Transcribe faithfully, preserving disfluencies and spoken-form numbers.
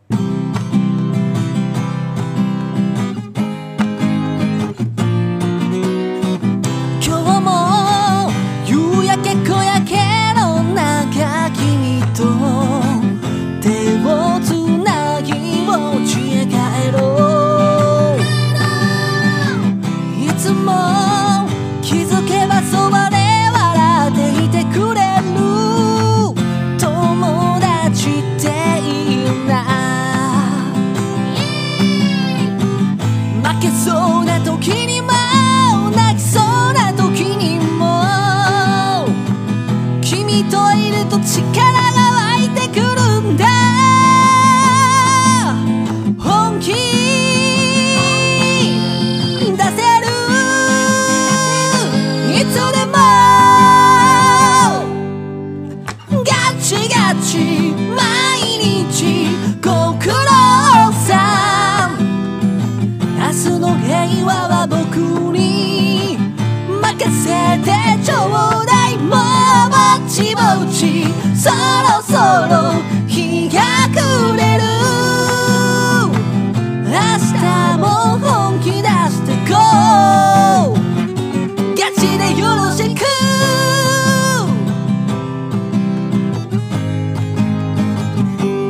今日も夕焼け小焼けの中君と手をつなぎお家へ帰ろう。いつも気づけばそばで笑っていてくれる友達っていいな。負けそうな時にも泣きそうな時にも君といると力が湧いてくるんだ。本気出せるいつでもガチガチ毎日ご苦労さん。明日の平和は僕に任せてちょうだい。もうぼちぼちそろそろ